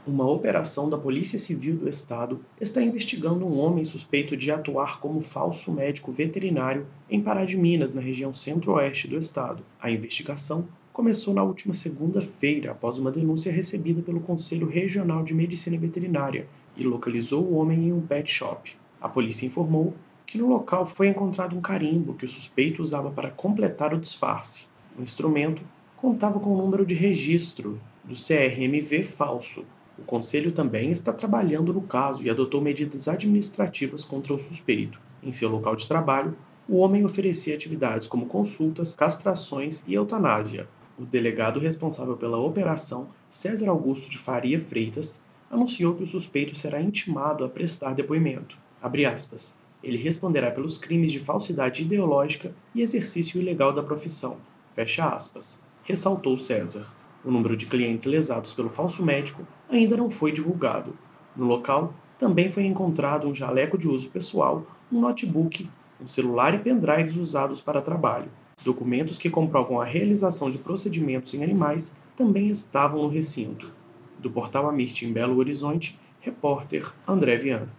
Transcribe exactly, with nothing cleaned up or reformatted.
Uma operação da Polícia Civil do Estado está investigando um homem suspeito de atuar como falso médico veterinário em Pará de Minas, na região centro-oeste do estado. A investigação começou na última segunda-feira, após uma denúncia recebida pelo Conselho Regional de Medicina Veterinária, e localizou o homem em um pet shop. A polícia informou que no local foi encontrado um carimbo que o suspeito usava para completar o disfarce. O instrumento contava com o número de registro do C R M V falso. O Conselho também está trabalhando no caso e adotou medidas administrativas contra o suspeito. Em seu local de trabalho, o homem oferecia atividades como consultas, castrações e eutanásia. O delegado responsável pela operação, César Augusto de Faria Freitas, anunciou que o suspeito será intimado a prestar depoimento. Abre aspas. Ele responderá pelos crimes de falsidade ideológica e exercício ilegal da profissão. Fecha aspas. Ressaltou César. O número de clientes lesados pelo falso médico ainda não foi divulgado. No local, também foi encontrado um jaleco de uso pessoal, um notebook, um celular e pendrives usados para trabalho. Documentos que comprovam a realização de procedimentos em animais também estavam no recinto. Do portal Amirte em Belo Horizonte, repórter André Viana.